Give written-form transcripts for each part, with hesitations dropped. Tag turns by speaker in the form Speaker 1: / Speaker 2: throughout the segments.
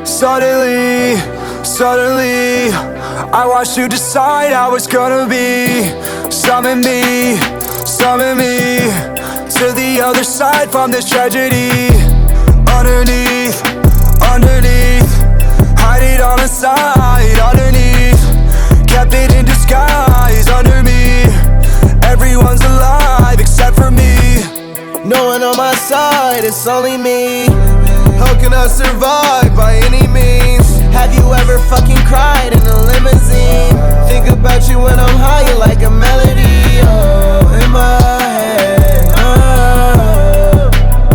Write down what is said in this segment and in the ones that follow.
Speaker 1: Suddenly, I watched you decide how it's gonna be. Summon me to the other side from this tragedy. Underneath, hide it all inside. Underneath, kept it in disguise. Under me, everyone's alive except for me.
Speaker 2: No one on my side, it's only me. How can I survive by any means? Have you ever fucking cried in a limousine? Think about you when I'm high, you're like a melody, oh, in my head, oh.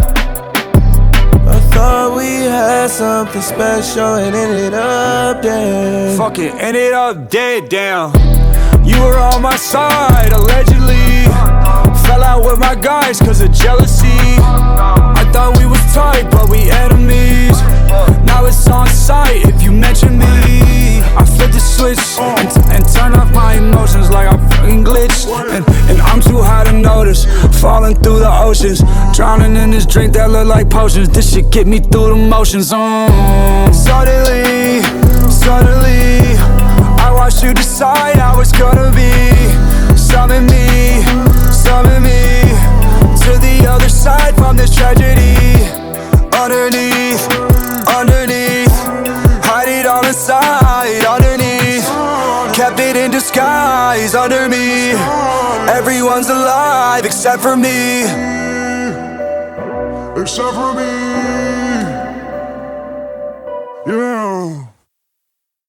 Speaker 2: I thought we had something special and ended up dead.
Speaker 1: Fucking ended up dead, damn. You were on my side, allegedly. Fell out with my guys cause of jealousy. I thought we was tight, but we enemies. Now it's on sight if you mention me. I flipped the switch and turned off my emotions like I'm fucking glitched. And I'm too high to notice, falling through the oceans, drowning in this drink that look like potions. This shit get me through the motions. Suddenly, I watched you decide how it's gonna be. Summon me to the other side from this tragedy. Underneath, hide it all inside. Underneath, kept it in disguise. Under me, everyone's alive except for me.
Speaker 3: Except for me. Yeah.